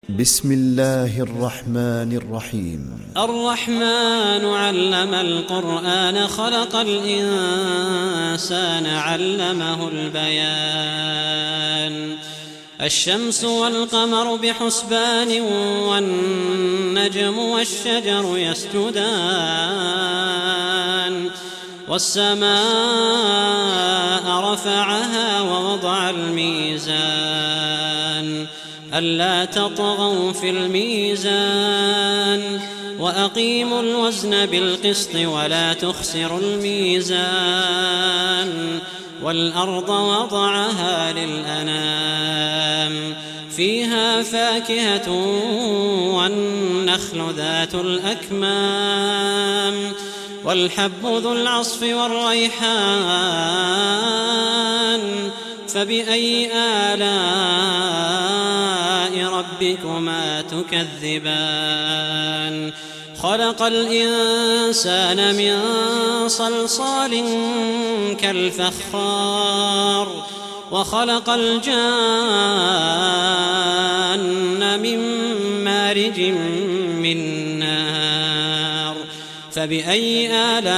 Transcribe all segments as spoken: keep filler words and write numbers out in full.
بسم الله الرحمن الرحيم. الرحمن علم القرآن خلق الإنسان علمه البيان. الشمس والقمر بحسبان والنجم والشجر يسجدان والسماء رفعها ووضع الميزان ألا تطغوا في الميزان وأقيموا الوزن بالقسط ولا تخسروا الميزان والأرض وضعها للأنام فيها فاكهة والنخل ذات الأكمام والحب ذو العصف والريحان فبأي آلاء ربكما تكذبان. خلق الإنسان من صلصال كالفخار وخلق الجان من مارج من نار فبأي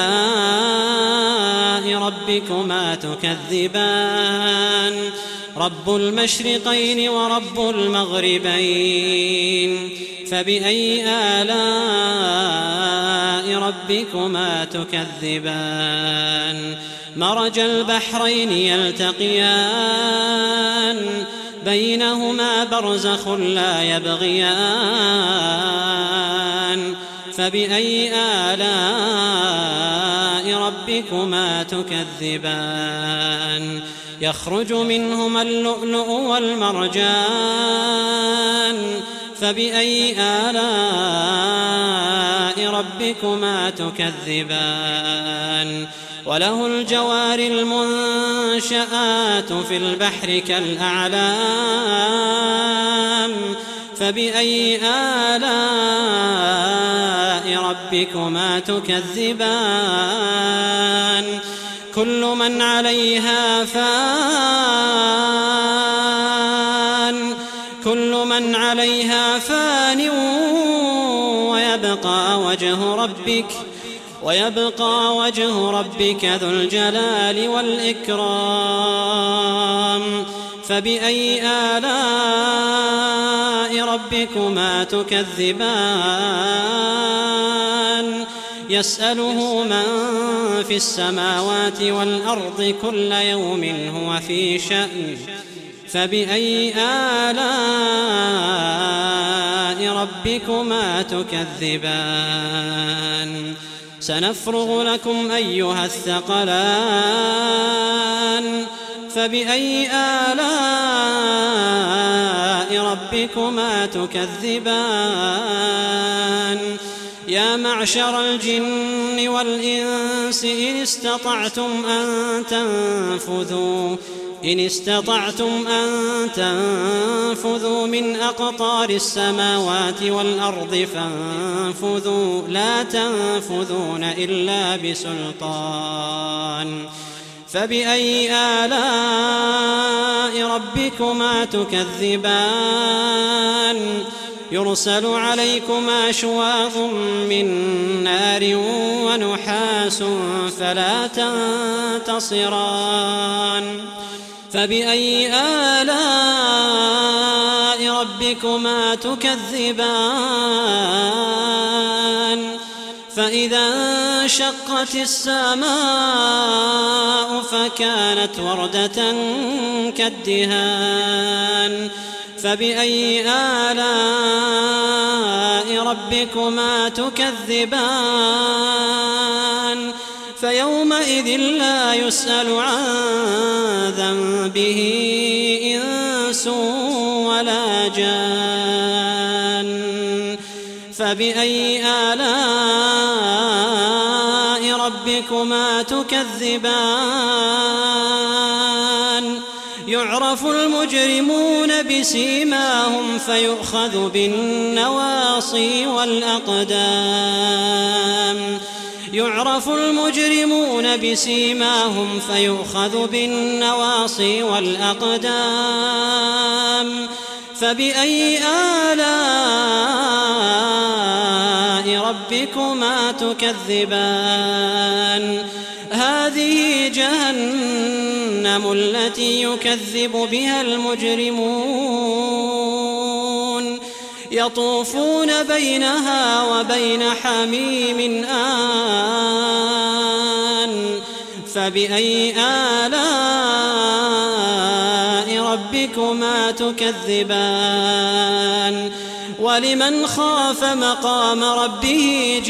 آلاء ربكما تكذبان. رب المشرقين ورب المغربين فبأي آلاء ربكما تكذبان. مرج البحرين يلتقيان بينهما برزخ لا يبغيان فبأي آلاء ربكما تكذبان. يخرج منهما اللؤلؤ والمرجان فبأي آلاء ربكما تكذبان. وله الجوار المنشآت في البحر كالأعلام فبأي آلاء ربكما تكذبان. كل من عليها فان كل من عليها فان ويبقى وجه ربك ويبقى وجه ربك ذو الجلال والإكرام فبأي آلاء ربكما تكذبان. يسأله من في السماوات والأرض كل يوم هو في شأن فبأي آلاء ربكما تكذبان. سنفرغ لكم أيها الثقلان فبأي آلاء ربكما تكذبان. يا معشر الجن والإنس إن استطعتم أن تنفذوا إن استطعتم أن تنفذوا من أقطار السماوات والأرض فانفذوا لا تنفذون إلا بسلطان فبأي آلاء ربكما تكذبان. يرسل عليكما شواظ من نار ونحاس فلا تنتصران فبأي آلاء ربكما تكذبان. فإذا انشقت السماء فكانت وردة كالدهان فبأي آلاء ربكما تكذبان. فيومئذ لا يسأل عن ذنبه إنس ولا جان فبأي آلاء ربكما تكذبان. يعرف المجرمون بسيماهم فيؤخذ بالنواصي والأقدام يعرف المجرمون بسيماهم فيؤخذ بالنواصي والأقدام فبأي آلاء ربكما تكذبان هذه جهنم التي يكذب بها المجرمون يطوفون بينها وبين حميم آن فبأي آلاء ربكما تكذبان ولمن خاف مقام ربه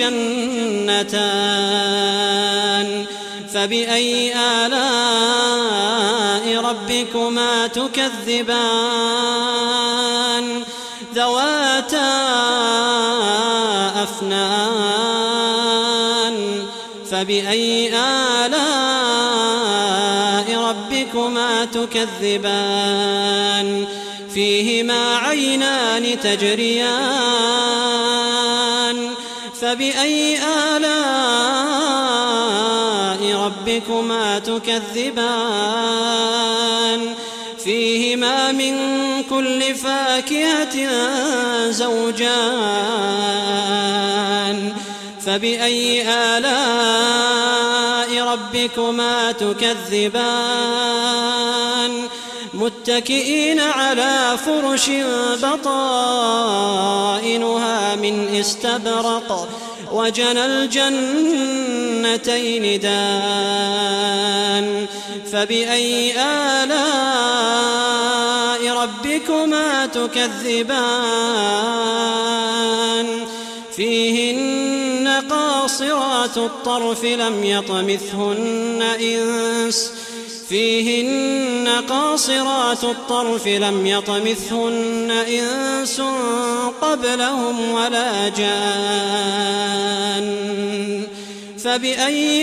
جنتان فبأي آلاء ربكما تكذبان ذواتا أفنان فبأي آلاء ربكما تكذبان فيهما عينان تجريان فبأي آلاء ربكما تكذبان فيهما من كل فاكهة زوجان فبأي آلاء ربكما تكذبان متكئين على فرش بطائنها من استبرق وجنى الجنتين دان فبأي آلاء ربكما تكذبان فيهن قاصرات الطرف لم يطمثهن إنس فيهن قاصرات الطرف لم يطمثهن إنس قبلهم ولا جان فبأي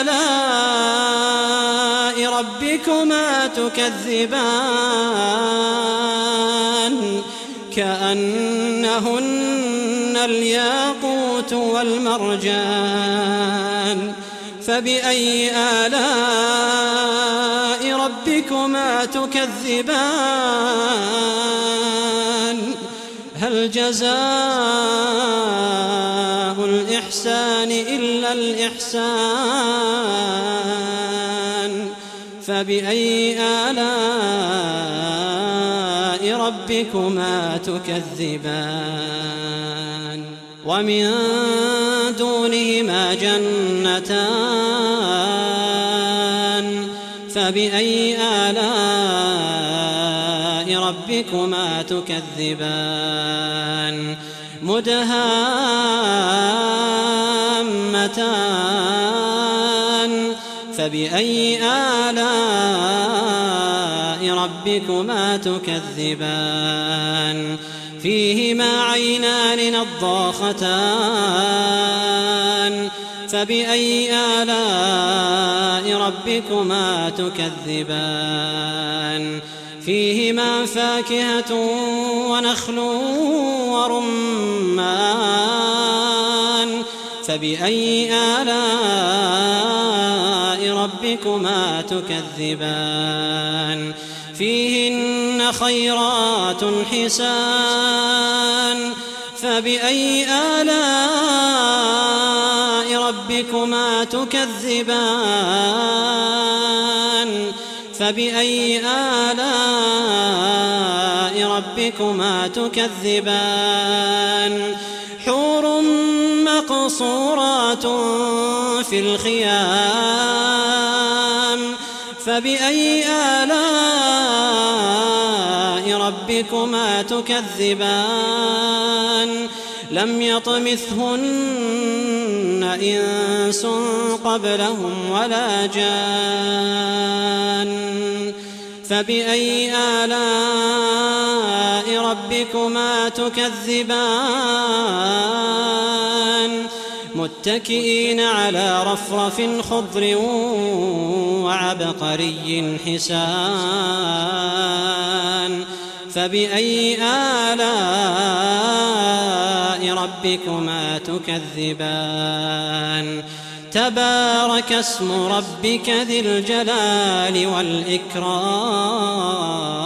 آلاء ربكما تكذبان كأنهن الياقوت والمرجان فبأي آلاء ربكما تكذبان هل جزاء الإحسان إلا الإحسان فبأي آلاء ربكما تكذبان ومن دونهما جنتان فبأي آلاء ربكما تكذبان مدهامتان فبأي آلاء ربكما تكذبان فيهما عينان نضاختان فبأي آلاء ربكما تكذبان فيهما فاكهة ونخل ورمان فبأي آلاء ربكما تكذبان فيهن خيرات حسان فبأي آلاء ربكما تكذبان فبأي آلاء ربكما تكذبان حور مقصورات في الخيام فبأي آلاء ربكما تكذبان لم يطمثهن إنس قبلهم ولا جان فبأي آلاء ربكما تكذبان متكئين على رفرف خضر وعبقري حسان فبأي آلاء ربكما تكذبان تبارك اسم ربك ذي الجلال والإكرام